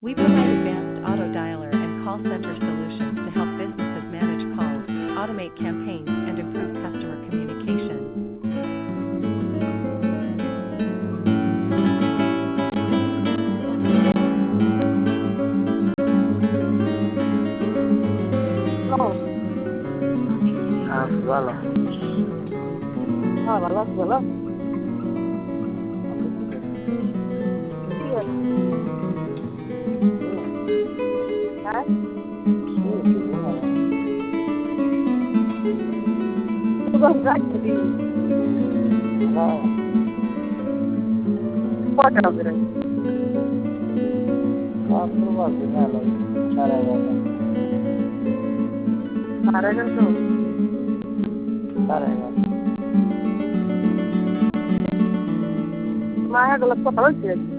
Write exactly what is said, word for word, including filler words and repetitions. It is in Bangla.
We provide advanced auto dialer and call center solutions to help businesses manage calls, automate campaigns, and improve customer communication. No, Ah, ভালো। হ্যাঁ ভালো আছি ভালো ঠিক আছে হ্যাঁ সুগন্ধ রাখছি দিই হ্যাঁ, কটা হবে রে আর তো বাজে না লাগে, সাড়ে এগারোটা, সাড়ে এগারোটা সাড়ে এগারোটা। মায়ের গেলে কথা হয়েছে